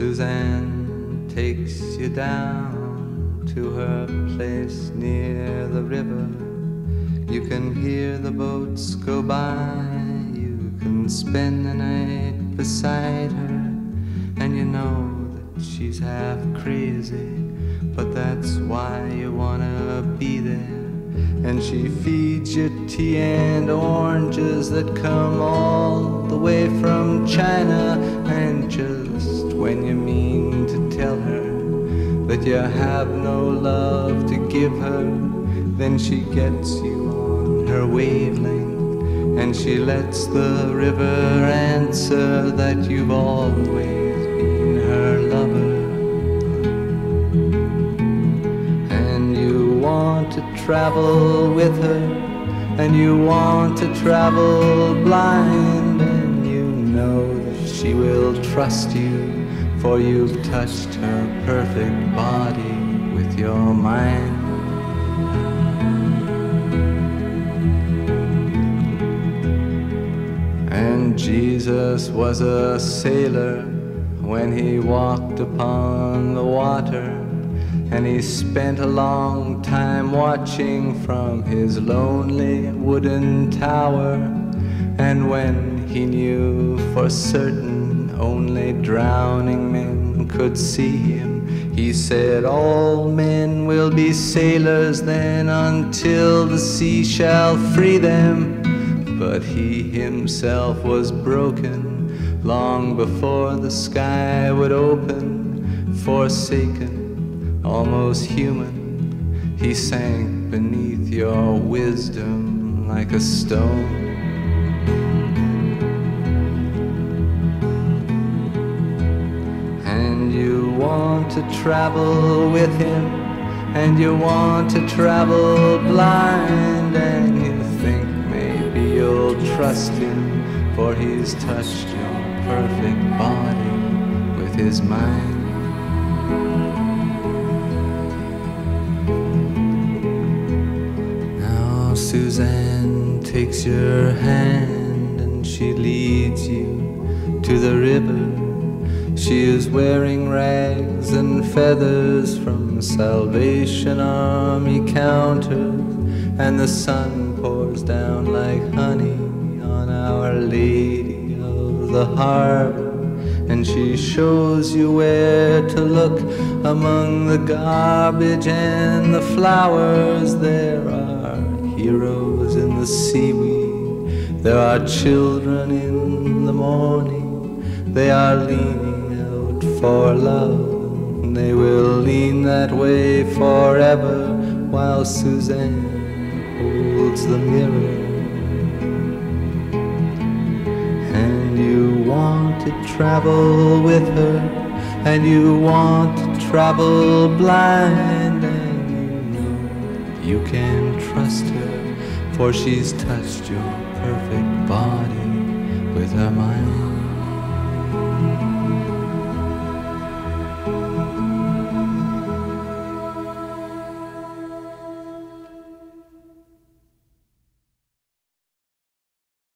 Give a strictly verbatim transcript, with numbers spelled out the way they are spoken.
Suzanne takes you down to her place near the river. You can hear the boats go by. You can spend the night beside her. And you know that she's half crazy, but that's why you wanna be there. And she feeds you tea and oranges that come all the way from China. And just when you mean to tell her that you have no love to give her, then she gets you on her wavelength, and she lets the river answer that you've always been her lover. And you want to travel with her, and you want to travel blind, and you know that she will trust you, for you've touched her perfect body with your mind. And Jesus was a sailor when he walked upon the water, and he spent a long time watching from his lonely wooden tower. And when he knew for certain only drowning men could see him, he said, all men will be sailors then until the sea shall free them. But he himself was broken long before the sky would open. Forsaken, almost human, he sank beneath your wisdom like a stone. And you want to travel with him, and you want to travel blind, and you think maybe you'll trust him, for he's touched your perfect body with his mind. Now Suzanne takes your hand and she leads you to the river. She is wearing rags and feathers from Salvation Army counters, and the sun pours down like honey on Our Lady of the Harbor. And she shows you where to look among the garbage and the flowers. There are heroes in the seaweed, there are children in the morning. They are leaning out for love, they will lean that way forever, while Suzanne holds the mirror. And you want to travel with her, and you want to travel blind, and you know you can trust her, for she's touched your perfect body with her mind.